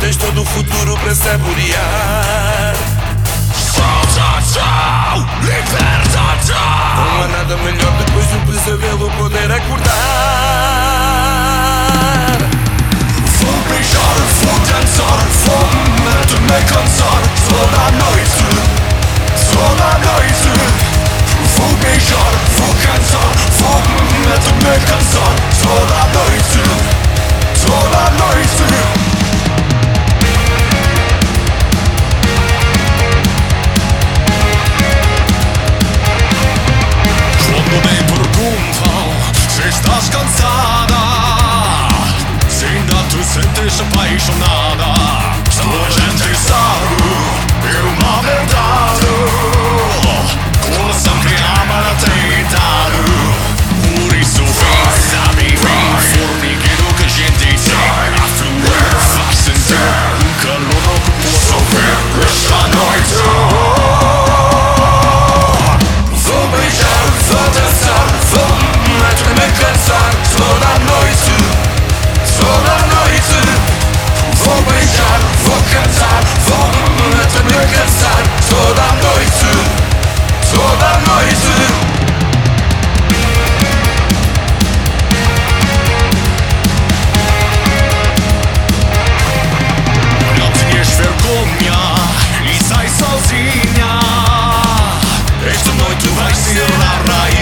tens todo o futuro para saborear. Solta-te, liberta-te. Não há nada melhor depois do pesadelo poder acordar. Vou beijar, vou dançar, vou me cansar toda a noite, toda a noite. Vou beijar, vou cansar, vou me cansar toda a noite, toda a noite. Estás cansada, se ainda te sentes apaixonada, toda a gente sabe, é uma verdade. Coração que ama tem idade, por isso vem, sabe, vem. Formigueiro que a gente tem a fluir, faz sentir um calor no que posso ver esta noite. Vou beijar, vou dançar, vou me cansar toda a noite, toda a noite. Vou beijar, vou cansar, vou me cansar toda a noite, toda a noite. Não tinhas vergonha e sai sozinha. Esta noite vai ser a rainha.